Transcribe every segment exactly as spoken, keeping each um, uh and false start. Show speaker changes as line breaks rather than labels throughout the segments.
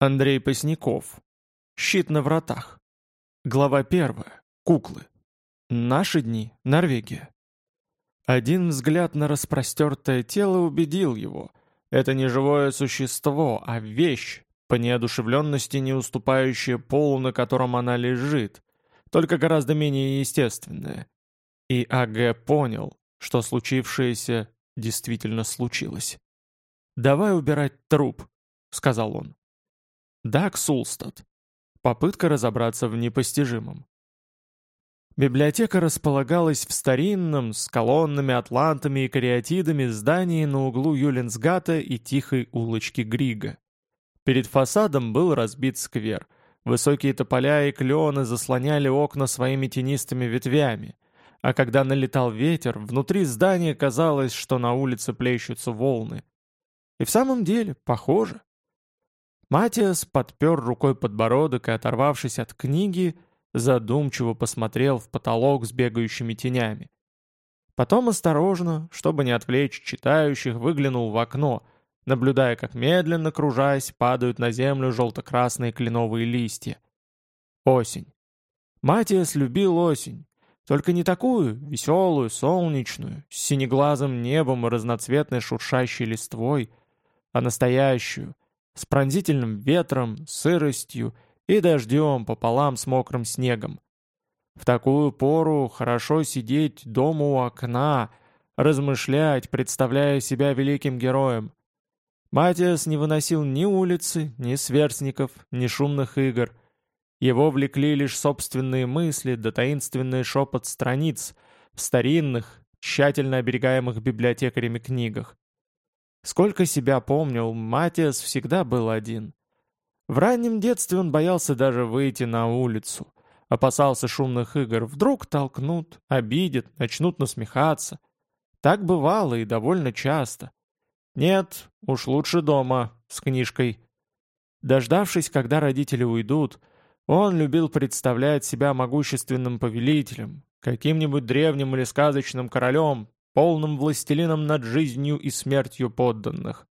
Андрей Посняков. Щит на вратах. Глава первая. Куклы. Наши дни. Норвегия. Один взгляд на распростертое тело убедил его. Это не живое существо, а вещь, по неодушевленности не уступающая полу, на котором она лежит, только гораздо менее естественная. И А.Г. понял, что случившееся действительно случилось. «Давай убирать труп», — сказал он. Даг Сулстад. Попытка разобраться в непостижимом. Библиотека располагалась в старинном, с колоннами, атлантами и кариатидами здании на углу Юленсгата и тихой улочки Грига. Перед фасадом был разбит сквер. Высокие тополя и клены заслоняли окна своими тенистыми ветвями, а когда налетал ветер, внутри здания казалось, что на улице плещутся волны. И в самом деле, похоже. Матиас подпер рукой подбородок и, оторвавшись от книги, задумчиво посмотрел в потолок с бегающими тенями. Потом осторожно, чтобы не отвлечь читающих, выглянул в окно, наблюдая, как медленно, кружась, падают на землю желто-красные кленовые листья. Осень. Матиас любил осень, только не такую, веселую, солнечную, с синеглазым небом и разноцветной шуршащей листвой, а настоящую, с пронзительным ветром, сыростью и дождем пополам с мокрым снегом. В такую пору хорошо сидеть дома у окна, размышлять, представляя себя великим героем. Матиас не выносил ни улицы, ни сверстников, ни шумных игр. Его влекли лишь собственные мысли да таинственный шепот страниц в старинных, тщательно оберегаемых библиотекарями книгах. Сколько себя помнил, Матиас всегда был один. В раннем детстве он боялся даже выйти на улицу, опасался шумных игр, вдруг толкнут, обидят, начнут насмехаться. Так бывало и довольно часто. Нет, уж лучше дома, с книжкой. Дождавшись, когда родители уйдут, он любил представлять себя могущественным повелителем, каким-нибудь древним или сказочным королем, полным властелином над жизнью и смертью подданных.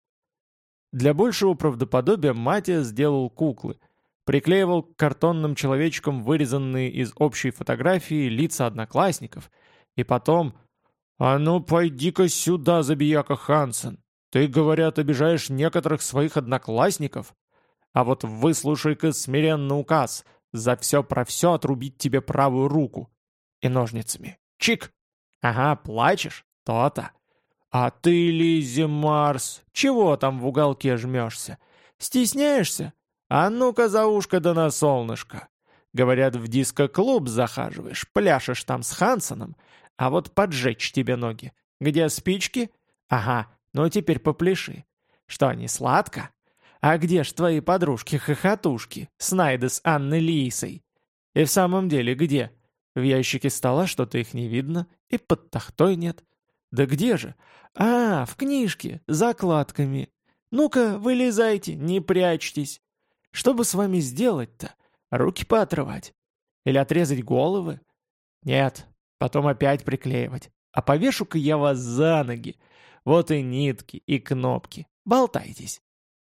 Для большего правдоподобия Матиас сделал куклы, приклеивал к картонным человечкам вырезанные из общей фотографии лица одноклассников, и потом «А ну пойди-ка сюда, забияка Хансен! Ты, говорят, обижаешь некоторых своих одноклассников? А вот выслушай-ка смиренно указ за все про все отрубить тебе правую руку. И ножницами. Чик! Ага, плачешь? То-то. А ты, Лиззи Марс, чего там в уголке жмешься? Стесняешься? А ну-ка за ушко да на солнышко. Говорят, в диско-клуб захаживаешь, пляшешь там с Хансеном, а вот поджечь тебе ноги. Где спички? Ага, ну теперь попляши. Что, не сладко? А где ж твои подружки-хохотушки, Снайда с Анной Лисой? И в самом деле где? В ящике стола что-то их не видно, и под тахтой нет. Да где же? А, в книжке, закладками. Ну-ка, вылезайте, не прячьтесь. Что бы с вами сделать-то? Руки поотрывать? Или отрезать головы? Нет, потом опять приклеивать. А повешу-ка я вас за ноги. Вот и нитки, и кнопки. Болтайтесь.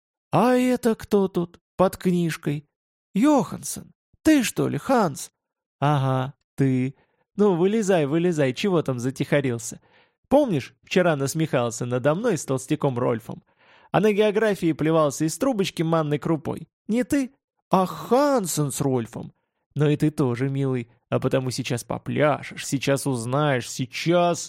А это кто тут, под книжкой? Йоханссон. Ты что ли, Ханс? Ага, ты. Ну, вылезай, вылезай, чего там затихарился? Помнишь, вчера насмехался надо мной с толстяком Рольфом, а на географии плевался из трубочки манной крупой? Не ты, а Хансен с Рольфом. Но и ты тоже, милый, а потому сейчас попляшешь, сейчас узнаешь, сейчас...»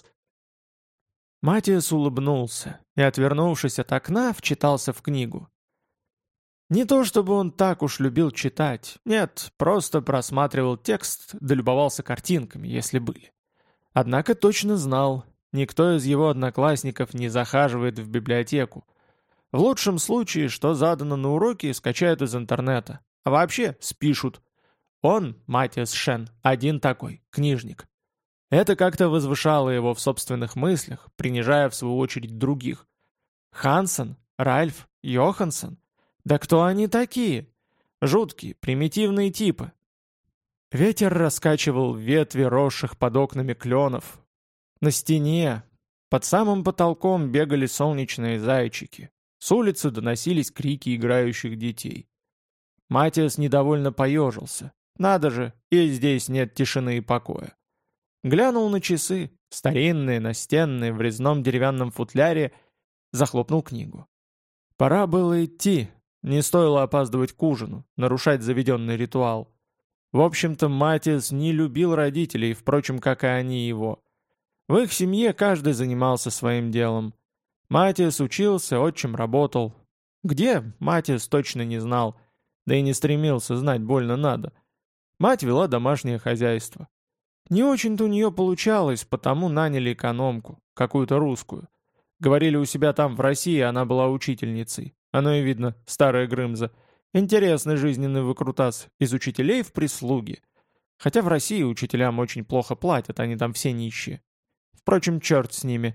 Матиас улыбнулся и, отвернувшись от окна, вчитался в книгу. Не то чтобы он так уж любил читать, нет, просто просматривал текст, да любовался картинками, если были. Однако точно знал, никто из его одноклассников не захаживает в библиотеку. В лучшем случае, что задано на уроке, скачают из интернета, а вообще спишут. Он, Матиас Шен, один такой, книжник. Это как-то возвышало его в собственных мыслях, принижая в свою очередь других. Хансен, Ральф, Йоханссон. Да кто они такие? Жуткие, примитивные типы. Ветер раскачивал ветви, росших под окнами кленов. На стене, под самым потолком бегали солнечные зайчики. С улицы доносились крики играющих детей. Матиас недовольно поежился. Надо же, и здесь нет тишины и покоя. Глянул на часы, старинные, настенные, в резном деревянном футляре, захлопнул книгу. Пора было идти, не стоило опаздывать к ужину, нарушать заведенный ритуал. В общем-то, Матиас не любил родителей, впрочем, как и они его. В их семье каждый занимался своим делом. Матиас учился, отчим работал. Где, Матиас точно не знал, да и не стремился знать, больно надо. Мать вела домашнее хозяйство. Не очень-то у нее получалось, потому наняли экономку, какую-то русскую. Говорили, у себя там, в России, она была учительницей. Оно и видно, старая Грымза. Интересный жизненный выкрутас из учителей в прислуги. Хотя в России учителям очень плохо платят, они там все нищие. Впрочем, черт с ними.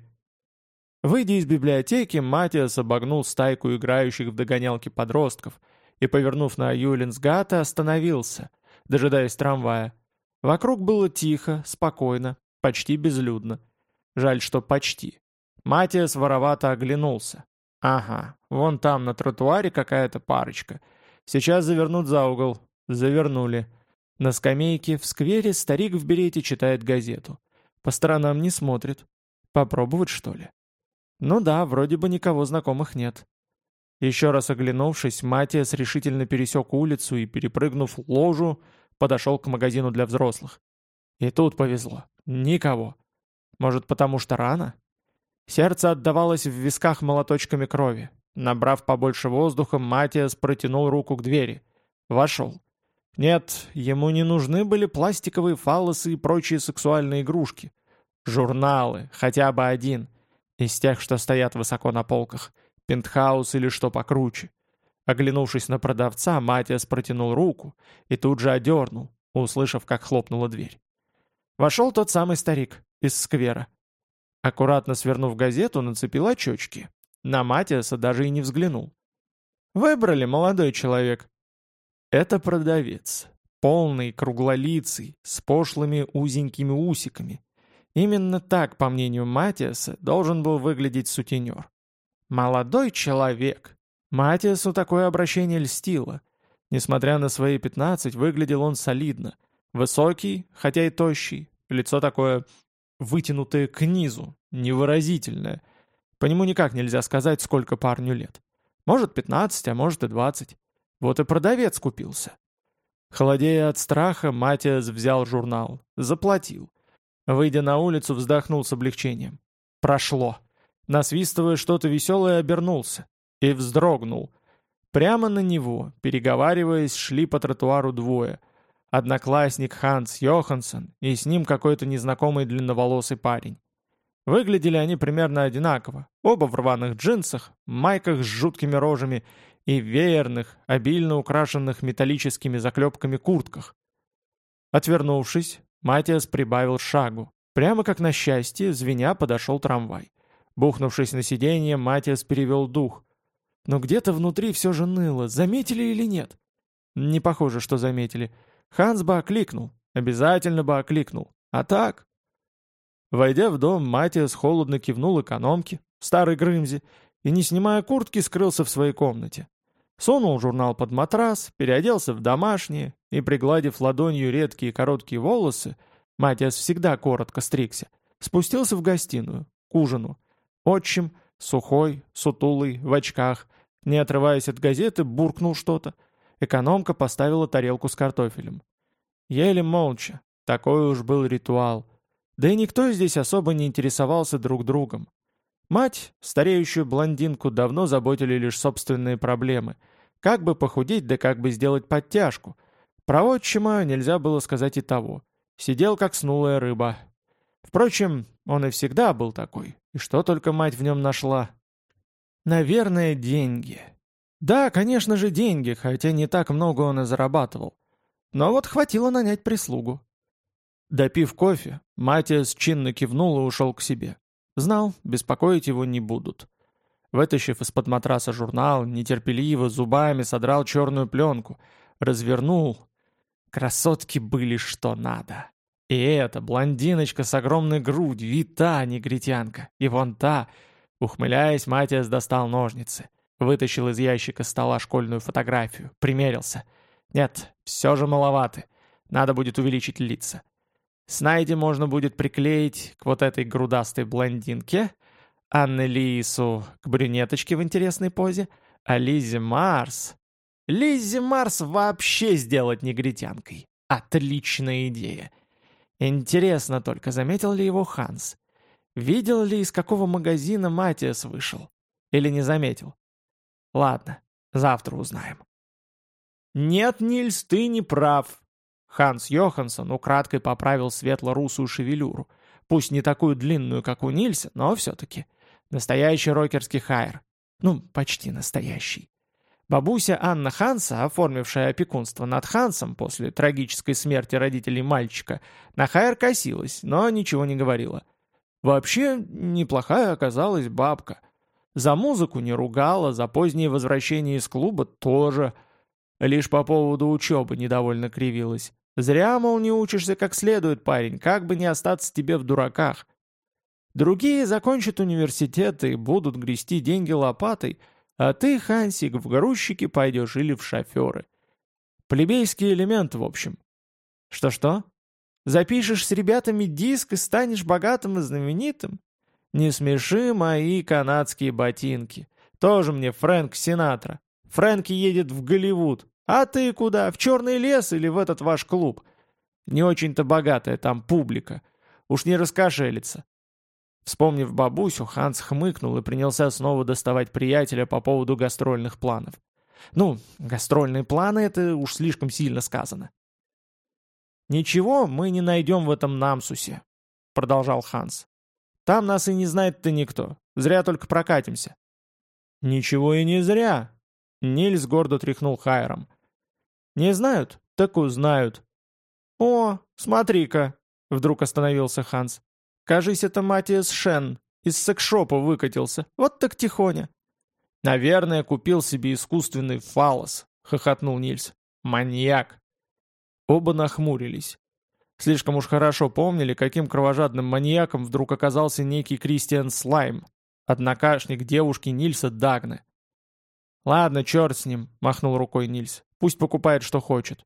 Выйдя из библиотеки, Матиас обогнул стайку играющих в догонялки подростков и, повернув на Юлинсгата, остановился, дожидаясь трамвая. Вокруг было тихо, спокойно, почти безлюдно. Жаль, что почти. Матиас воровато оглянулся. Ага, вон там на тротуаре какая-то парочка. Сейчас завернут за угол. Завернули. На скамейке в сквере старик в берете читает газету. По сторонам не смотрит. Попробовать, что ли? Ну да, вроде бы никого знакомых нет. Еще раз оглянувшись, Матиас решительно пересек улицу и, перепрыгнув ложу, подошел к магазину для взрослых. И тут повезло. Никого. Может, потому что рано? Сердце отдавалось в висках молоточками крови. Набрав побольше воздуха, Матиас протянул руку к двери. Вошел. Нет, ему не нужны были пластиковые фаллосы и прочие сексуальные игрушки. Журналы, хотя бы один. Из тех, что стоят высоко на полках. Пентхаус или что покруче. Оглянувшись на продавца, Матиас протянул руку и тут же одернул, услышав, как хлопнула дверь. Вошел тот самый старик из сквера. Аккуратно свернув газету, нацепил очечки. На Матиаса даже и не взглянул. «Выбрали, молодой человек». Это продавец. Полный, круглолицый, с пошлыми узенькими усиками. Именно так, по мнению Матиаса, должен был выглядеть сутенер. «Молодой человек». Матиасу такое обращение льстило. Несмотря на свои пятнадцать, выглядел он солидно. Высокий, хотя и тощий. Лицо такое вытянутое к низу, невыразительное. По нему никак нельзя сказать, сколько парню лет. Может, пятнадцать, а может и двадцать. Вот и продавец купился. Холодея от страха, Матиас взял журнал. Заплатил. Выйдя на улицу, вздохнул с облегчением. Прошло. Насвистывая что-то веселое, обернулся. И вздрогнул. Прямо на него, переговариваясь, шли по тротуару двое. Одноклассник Ханс Йоханссон и с ним какой-то незнакомый длинноволосый парень. Выглядели они примерно одинаково. Оба в рваных джинсах, майках с жуткими рожами и веерных, обильно украшенных металлическими заклепками куртках. Отвернувшись, Матиас прибавил шагу. Прямо как на счастье, звеня подошел трамвай. Бухнувшись на сиденье, Матиас перевел дух. Но где-то внутри все же ныло, заметили или нет? Не похоже, что заметили. Ханс бы окликнул, обязательно бы окликнул. А так... Войдя в дом, Матиас холодно кивнул экономке, старой Грымзе, и, не снимая куртки, скрылся в своей комнате. Сунул журнал под матрас, переоделся в домашнее и, пригладив ладонью редкие короткие волосы, Матиас всегда коротко стригся, спустился в гостиную, к ужину. Отчим, сухой, сутулый, в очках, не отрываясь от газеты, буркнул что-то. Экономка поставила тарелку с картофелем. Ели молча, такой уж был ритуал. Да и никто здесь особо не интересовался друг другом. Мать, стареющую блондинку, давно заботили лишь собственные проблемы. Как бы похудеть, да как бы сделать подтяжку. Про отчима нельзя было сказать и того. Сидел как снулая рыба. Впрочем, он и всегда был такой. И что только мать в нем нашла? Наверное, деньги. Да, конечно же, деньги, хотя не так много он и зарабатывал. Но вот хватило нанять прислугу. Допив кофе, Матиас чинно кивнул и ушел к себе. Знал, беспокоить его не будут. Вытащив из-под матраса журнал, нетерпеливо зубами содрал черную пленку, развернул. Красотки были что надо. И эта блондиночка с огромной грудью, и та негритянка, и вон та. Ухмыляясь, Матиас достал ножницы. Вытащил из ящика стола школьную фотографию, примерился. Нет, все же маловаты. Надо будет увеличить лица. Снайди можно будет приклеить к вот этой грудастой блондинке, Анне Лису к брюнеточке в интересной позе, а Лиззи Марс... Лиззи Марс вообще сделать негритянкой. Отличная идея. Интересно только, заметил ли его Ханс? Видел ли, из какого магазина Матиас вышел? Или не заметил? Ладно, завтра узнаем. «Нет, Нильс, ты не прав». Ханс Йоханссон украдкой поправил светло-русую шевелюру. Пусть не такую длинную, как у Нильса, но все-таки. Настоящий рокерский хайр. Ну, почти настоящий. Бабуся Анна Ханса, оформившая опекунство над Хансом после трагической смерти родителей мальчика, на хайр косилась, но ничего не говорила. Вообще, неплохая оказалась бабка. За музыку не ругала, за позднее возвращение из клуба тоже. Лишь по поводу учебы недовольно кривилась. Зря, мол, не учишься как следует, парень, как бы не остаться тебе в дураках. Другие закончат университет и будут грести деньги лопатой, а ты, Хансик, в грузчики пойдешь или в шоферы. Плебейский элемент, в общем. Что-что? Запишешь с ребятами диск и станешь богатым и знаменитым? Не смеши мои канадские ботинки. Тоже мне Фрэнк Синатра. Фрэнки едет в Голливуд. А ты куда? В Черный лес или в этот ваш клуб? Не очень-то богатая там публика. Уж не раскошелится. Вспомнив бабусю, Ханс хмыкнул и принялся снова доставать приятеля по поводу гастрольных планов. Ну, гастрольные планы — это уж слишком сильно сказано. «Ничего мы не найдем в этом Намсусе», — продолжал Ханс. «Там нас и не знает-то никто. Зря только прокатимся». «Ничего и не зря», — Нильс гордо тряхнул хайром. «Не знают? Так узнают». «О, смотри-ка», — вдруг остановился Ханс. «Кажись, это Матиас Шен из секшопа выкатился. Вот так тихоня». «Наверное, купил себе искусственный фаллос», — хохотнул Нильс. «Маньяк». Оба нахмурились. Слишком уж хорошо помнили, каким кровожадным маньяком вдруг оказался некий Кристиан Слайм, однокашник девушки Нильса Дагны. «Ладно, черт с ним», — махнул рукой Нильс. «Пусть покупает, что хочет».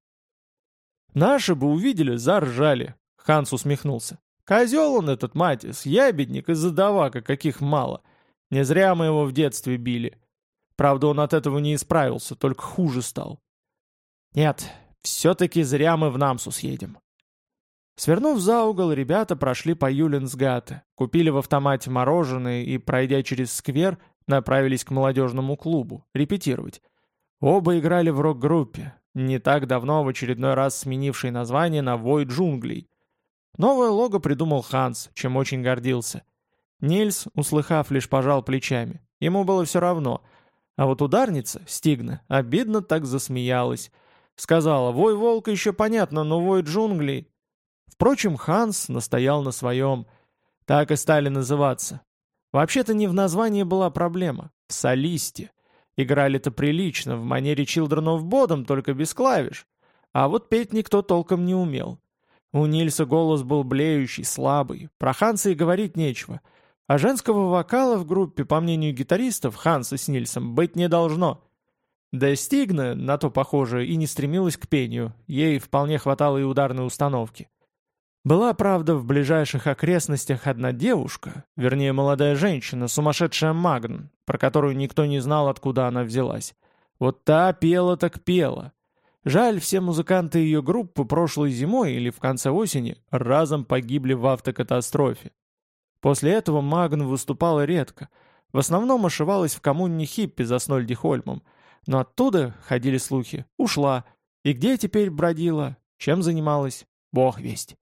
«Наши бы увидели, заржали», — Ханс усмехнулся. «Козел он этот, Матис, ябедник и задавака, каких мало. Не зря мы его в детстве били. Правда, он от этого не исправился, только хуже стал». «Нет, все-таки зря мы в Намсус едем». Свернув за угол, ребята прошли по Юлинсгате, купили в автомате мороженое и, пройдя через сквер, направились к молодежному клубу, репетировать. Оба играли в рок-группе, не так давно в очередной раз сменившей название на «Вой джунглей». Новое лого придумал Ханс, чем очень гордился. Нильс, услыхав, лишь пожал плечами. Ему было все равно. А вот ударница, Стигна, обидно так засмеялась. Сказала: «Вой волка еще понятно, но вой джунглей...» Впрочем, Ханс настоял на своем. Так и стали называться. Вообще-то не в названии была проблема, в солисте. Играли-то прилично, в манере Children of Bodom, только без клавиш. А вот петь никто толком не умел. У Нильса голос был блеющий, слабый, про Ханса и говорить нечего. А женского вокала в группе, по мнению гитаристов, Ханса с Нильсом, быть не должно. Да Стигна, на то похоже, и не стремилась к пению, ей вполне хватало и ударной установки. Была, правда, в ближайших окрестностях одна девушка, вернее, молодая женщина, сумасшедшая Магн, про которую никто не знал, откуда она взялась. Вот та пела так пела. Жаль, все музыканты ее группы прошлой зимой или в конце осени разом погибли в автокатастрофе. После этого Магн выступала редко, в основном ошивалась в коммуне хиппи за Снольдихольмом, но оттуда, ходили слухи, ушла. И где теперь бродила, чем занималась, бог весть.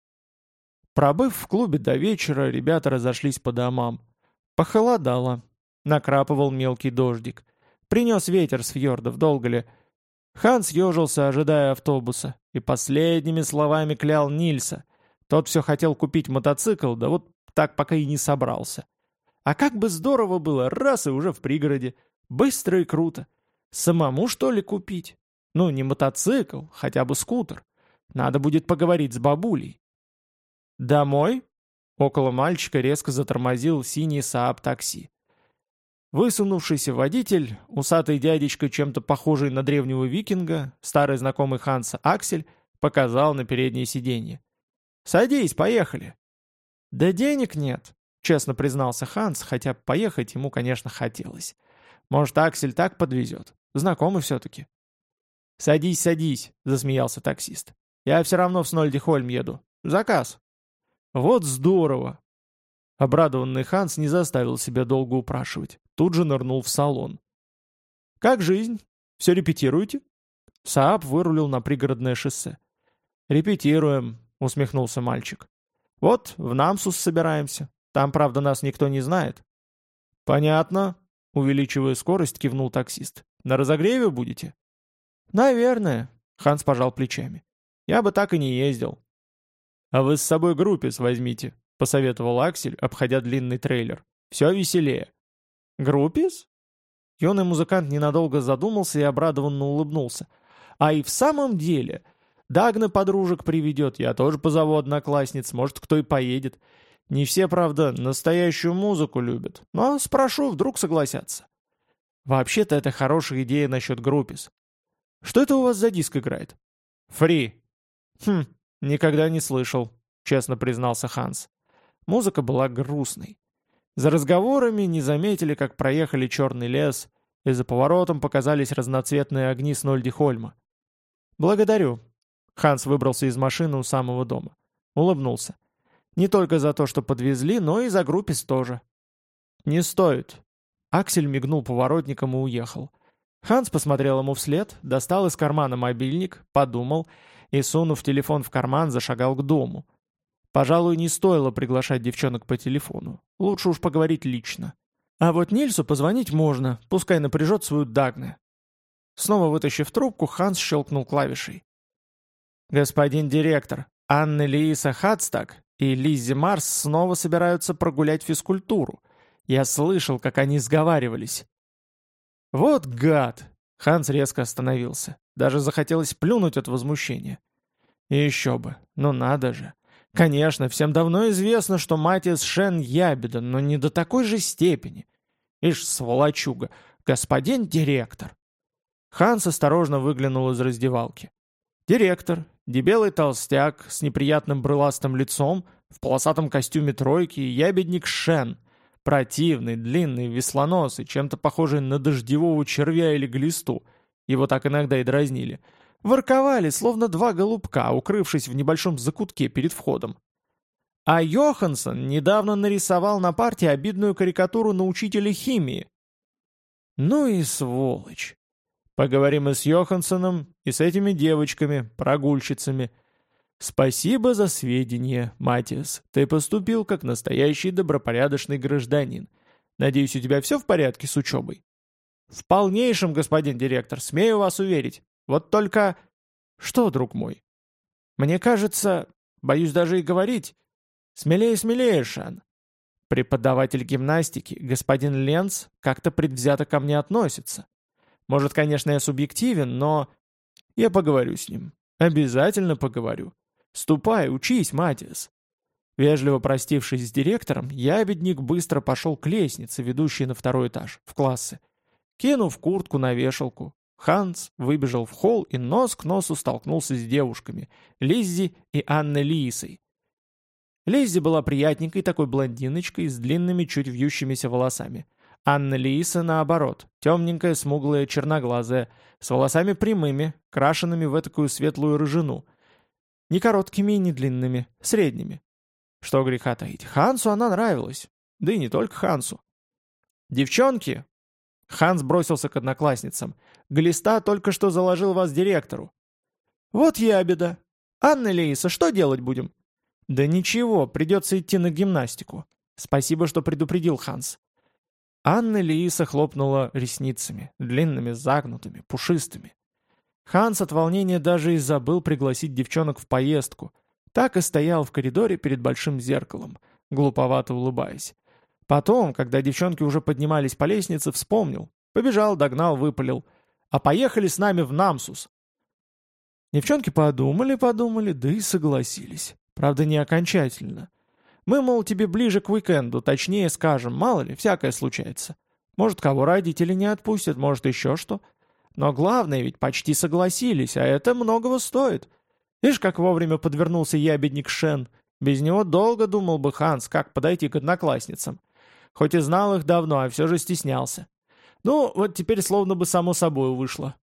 Пробыв в клубе до вечера, ребята разошлись по домам. Похолодало. Накрапывал мелкий дождик. Принес ветер с фьордов, долго ли. Ханс ежился, ожидая автобуса, и последними словами клял Нильса. Тот все хотел купить мотоцикл, да вот так пока и не собрался. А как бы здорово было, раз и уже в пригороде. Быстро и круто. Самому, что ли, купить? Ну, не мотоцикл, хотя бы скутер. Надо будет поговорить с бабулей. «Домой?» Около мальчика резко затормозил синий Saab такси. Высунувшийся водитель, усатый дядечка, чем-то похожий на древнего викинга, старый знакомый Ханса Аксель, показал на переднее сиденье. «Садись, поехали!» «Да денег нет», — честно признался Ханс, хотя поехать ему, конечно, хотелось. «Может, Аксель так подвезет? Знакомый все-таки». «Садись, садись», — засмеялся таксист. «Я все равно в Снольдихольм еду. Заказ». «Вот здорово!» Обрадованный Ханс не заставил себя долго упрашивать. Тут же нырнул в салон. «Как жизнь? Все репетируете?» Сааб вырулил на пригородное шоссе. «Репетируем», — усмехнулся мальчик. «Вот, в Намсус собираемся. Там, правда, нас никто не знает». «Понятно», — увеличивая скорость, кивнул таксист. «На разогреве будете?» «Наверное», — Ханс пожал плечами. «Я бы так и не ездил». «А вы с собой группис возьмите», — посоветовал Аксель, обходя длинный трейлер. «Все веселее». «Группис?» Юный музыкант ненадолго задумался и обрадованно улыбнулся. «А и в самом деле, Дагна подружек приведет, я тоже позову одноклассниц, может, кто и поедет. Не все, правда, настоящую музыку любят, но спрошу, вдруг согласятся». «Вообще-то это хорошая идея насчет группис. Что это у вас за диск играет?» «Фри». «Хм, никогда не слышал», — честно признался Ханс. Музыка была грустной. За разговорами не заметили, как проехали черный лес, и за поворотом показались разноцветные огни Снольдихольма. «Благодарю». Ханс выбрался из машины у самого дома. Улыбнулся. «Не только за то, что подвезли, но и за группис тоже». «Не стоит». Аксель мигнул поворотником и уехал. Ханс посмотрел ему вслед, достал из кармана мобильник, подумал и, сунув телефон в карман, зашагал к дому. Пожалуй, не стоило приглашать девчонок по телефону. Лучше уж поговорить лично. А вот Нильсу позвонить можно, пускай напряжет свою Дагне. Снова вытащив трубку, Ханс щелкнул клавишей. «Господин директор, Анна Лииса Хадстаг и Лиззи Марс снова собираются прогулять физкультуру. Я слышал, как они сговаривались». «Вот гад!» Ханс резко остановился. Даже захотелось плюнуть от возмущения. И еще бы, ну надо же. Конечно, всем давно известно, что Матиас Шен ябеда, но не до такой же степени. Ишь, сволочуга, господин директор. Ханс осторожно выглянул из раздевалки. Директор, дебелый толстяк с неприятным брыластым лицом, в полосатом костюме тройки и ябедник Шен, противный, длинный, веслоносый, чем-то похожий на дождевого червя или глисту, его так иногда и дразнили, ворковали, словно два голубка, укрывшись в небольшом закутке перед входом. А Йоханссон недавно нарисовал на парте обидную карикатуру на учителя химии. Ну и сволочь. Поговорим и с Йоханссоном, и с этими девочками, прогульщицами. Спасибо за сведения, Матиас. Ты поступил как настоящий добропорядочный гражданин. Надеюсь, у тебя все в порядке с учебой? В полнейшем, господин директор, смею вас уверить. Вот только... Что, друг мой? Мне кажется, боюсь даже и говорить. Смелее, смелее, Шан. Преподаватель гимнастики, господин Ленц, как-то предвзято ко мне относится. Может, конечно, я субъективен, но... Я поговорю с ним. Обязательно поговорю. Ступай, учись, Матиас. Вежливо простившись с директором, ябедник быстро пошел к лестнице, ведущей на второй этаж, в классы. Кинув куртку на вешалку, Ханс выбежал в холл и нос к носу столкнулся с девушками, Лиззи и Анной Лиисой. Лиззи была приятненькой такой блондиночкой с длинными, чуть вьющимися волосами. Анна Лииса, наоборот, темненькая, смуглая, черноглазая, с волосами прямыми, крашенными в этакую светлую рыжину. Не короткими и не длинными, средними. Что греха таить, Хансу она нравилась. Да и не только Хансу. «Девчонки!» Ханс бросился к одноклассницам. «Глиста только что заложил вас директору». «Вот ябеда. Анна Лииса, что делать будем?» «Да ничего, придется идти на гимнастику. Спасибо, что предупредил, Ханс». Анна Лииса хлопнула ресницами, длинными, загнутыми, пушистыми. Ханс от волнения даже и забыл пригласить девчонок в поездку. Так и стоял в коридоре перед большим зеркалом, глуповато улыбаясь. Потом, когда девчонки уже поднимались по лестнице, вспомнил. Побежал, догнал, выпалил. «А поехали с нами в Намсус!» Девчонки подумали-подумали, да и согласились. Правда, не окончательно. Мы, мол, тебе ближе к уикенду, точнее скажем, мало ли, всякое случается. Может, кого родители не отпустят, может, еще что. Но главное, ведь почти согласились, а это многого стоит. Видишь, как вовремя подвернулся ябедник Шен. Без него долго думал бы Ханс, как подойти к одноклассницам. Хоть и знал их давно, а все же стеснялся. Ну, вот теперь словно бы само собой вышло.